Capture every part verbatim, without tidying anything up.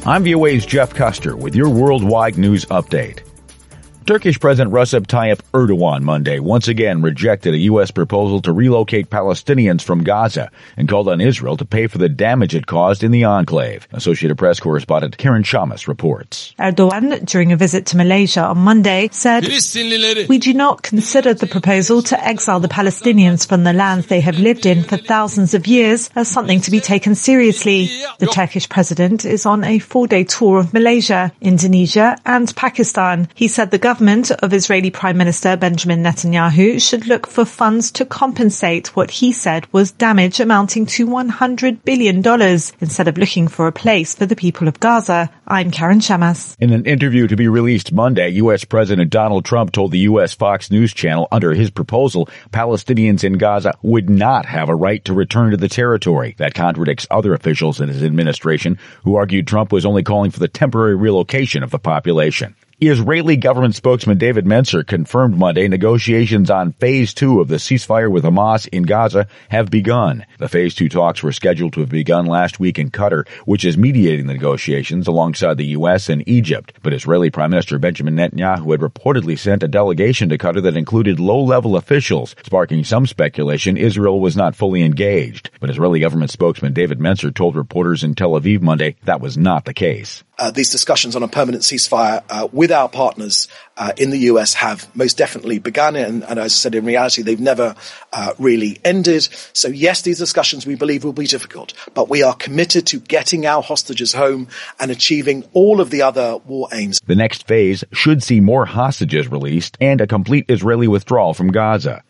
I'm V O A's Jeff Custer with your worldwide news update. Turkish President Recep Tayyip Erdogan Monday once again rejected a U S proposal to relocate Palestinians from Gaza and called on Israel to pay for the damage it caused in the enclave. Associated Press correspondent Karen Shamas reports. Erdogan, during a visit to Malaysia on Monday, said, "We do not consider the proposal to exile the Palestinians from the lands they have lived in for thousands of years as something to be taken seriously." The Turkish president is on a four-day tour of Malaysia, Indonesia and Pakistan. He said the government government of Israeli Prime Minister Benjamin Netanyahu should look for funds to compensate what he said was damage amounting to one hundred billion dollars instead of looking for a place for the people of Gaza. I'm Karen Shamas. In an interview to be released Monday, U S President Donald Trump told the U S Fox News Channel under his proposal, Palestinians in Gaza would not have a right to return to the territory. That contradicts other officials in his administration who argued Trump was only calling for the temporary relocation of the population. Israeli government spokesman David Mencer confirmed Monday negotiations on Phase two of the ceasefire with Hamas in Gaza have begun. The Phase two talks were scheduled to have begun last week in Qatar, which is mediating the negotiations alongside the U S and Egypt. But Israeli Prime Minister Benjamin Netanyahu had reportedly sent a delegation to Qatar that included low-level officials, sparking some speculation Israel was not fully engaged. But Israeli government spokesman David Mencer told reporters in Tel Aviv Monday that was not the case. Uh, these discussions on a permanent ceasefire uh, with our partners uh, in the U S have most definitely begun, and, and as I said, in reality, they've never uh, really ended. So yes, these discussions we believe will be difficult, but we are committed to getting our hostages home and achieving all of the other war aims. The next phase should see more hostages released and a complete Israeli withdrawal from Gaza.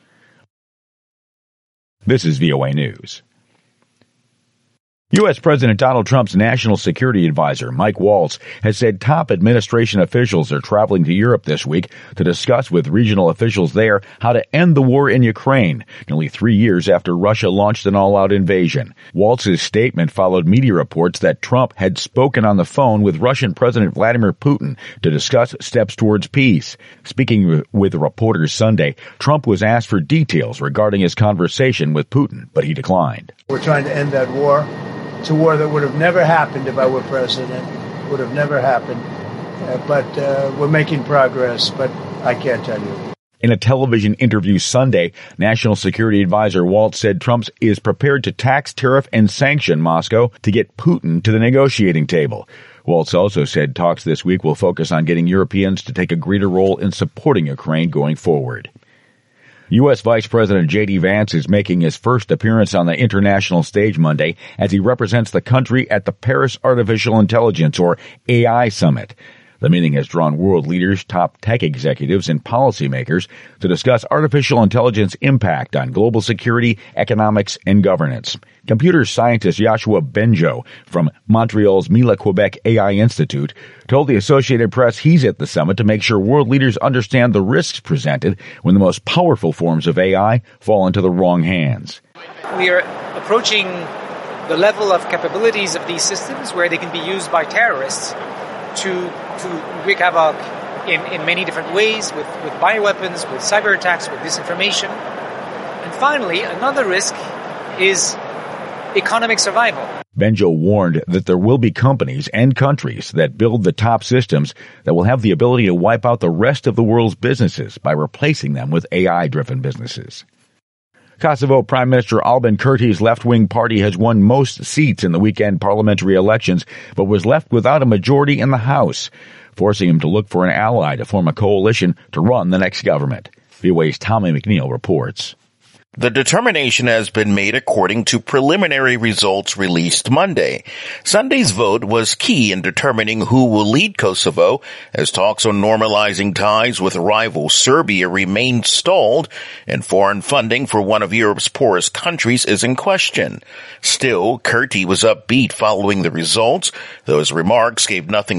This is V O A News. U S President Donald Trump's national security advisor, Mike Waltz, has said top administration officials are traveling to Europe this week to discuss with regional officials there how to end the war in Ukraine, nearly three years after Russia launched an all-out invasion. Waltz's statement followed media reports that Trump had spoken on the phone with Russian President Vladimir Putin to discuss steps towards peace. Speaking with reporters Sunday, Trump was asked for details regarding his conversation with Putin, but he declined. We're trying to end that war. It's a war that would have never happened if I were president. Would have never happened. Uh, but uh, we're making progress, but I can't tell you. In a television interview Sunday, National Security Advisor Waltz said Trump is prepared to tax, tariff, and sanction Moscow to get Putin to the negotiating table. Waltz also said talks this week will focus on getting Europeans to take a greater role in supporting Ukraine going forward. U S Vice President J D Vance is making his first appearance on the international stage Monday as he represents the country at the Paris Artificial Intelligence, or A I, Summit. The meeting has drawn world leaders, top tech executives, and policymakers to discuss artificial intelligence impact on global security, economics, and governance. Computer scientist Yoshua Benjo from Montreal's Mila Quebec A I Institute told the Associated Press he's at the summit to make sure world leaders understand the risks presented when the most powerful forms of A I fall into the wrong hands. We are approaching the level of capabilities of these systems where they can be used by terrorists to to wreak havoc in, in many different ways, with, with bioweapons, with cyber attacks, with disinformation. And finally, another risk is economic survival. Benjo warned that there will be companies and countries that build the top systems that will have the ability to wipe out the rest of the world's businesses by replacing them with A I-driven businesses. Kosovo Prime Minister Albin Kurti's left-wing party has won most seats in the weekend parliamentary elections, but was left without a majority in the House, forcing him to look for an ally to form a coalition to run the next government. V O A's Tommy McNeil reports. The determination has been made according to preliminary results released Monday. Sunday's vote was key in determining who will lead Kosovo, as talks on normalizing ties with rival Serbia remain stalled, and foreign funding for one of Europe's poorest countries is in question. Still, Kurti was upbeat following the results, though his remarks gave nothing